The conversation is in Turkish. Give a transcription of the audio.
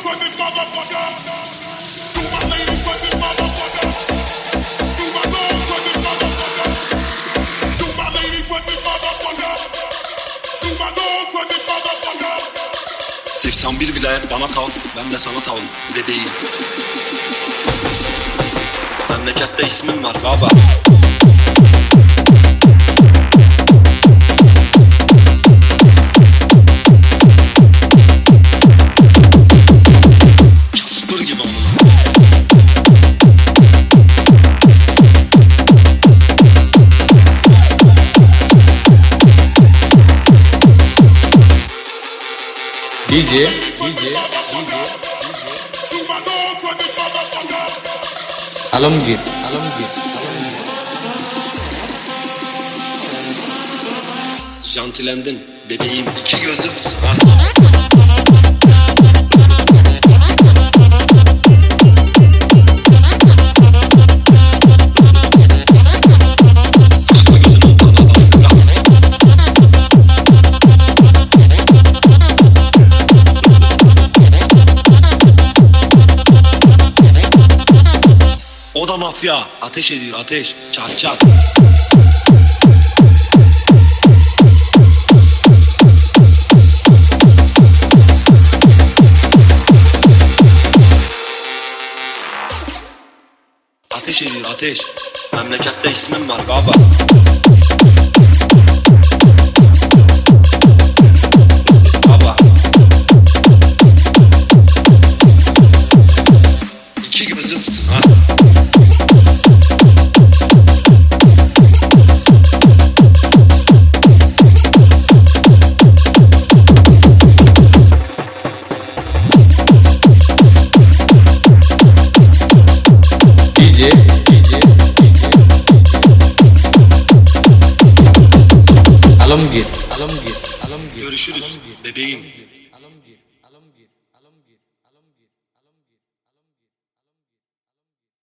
...81 vilayet bana tav, ben de sana tavım, bebeğim. Memlekette ismin var baba. Casper gibi amına. DJ Alamgir. Jantilendin bebeğim, iki gözüm var. O da mafya, ateş ediyor, ateş, çat çat. Ateş ediyor, ateş. Memlekette ismin var baba. Baba. İki gözüm ha. Alamgir. Görüşürüz bebeğim.